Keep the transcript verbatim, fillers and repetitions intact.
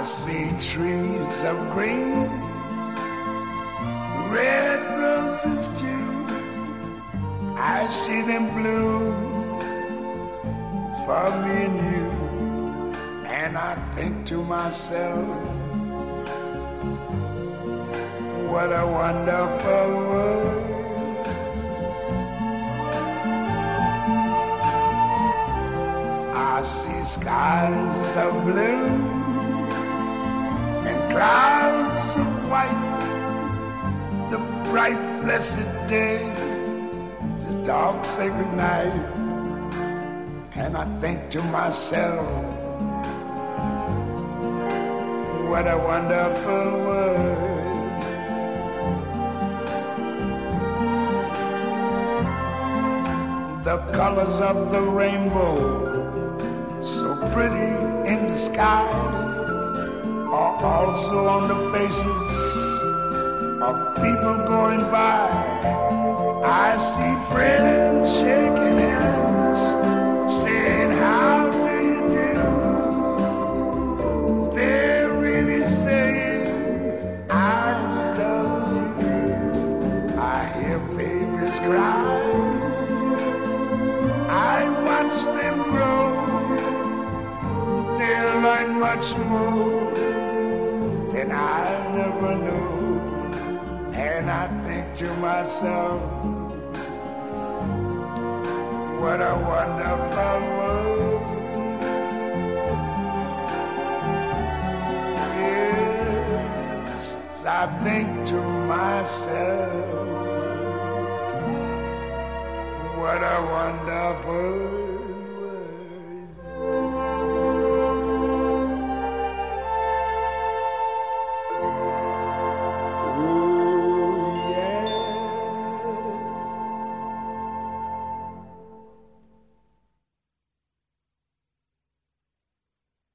I see trees of green, red roses too. I see them bloom for me and you. And I think to myself, what a wonderful world. I see skies of blue and clouds of white, the bright blessed day, the dark sacred night. And I think to myself, what a wonderful world. The colors of the rainbow, so pretty in the sky, are also on the faces of people going by. I see friends shaking hands, saying, how do you do? They're really saying, I love you. I hear babies cry, I watch them grow. They'll learn much more than I never knew. And I think to myself, what a wonderful world. Yes, I think to myself, what a wonderful world.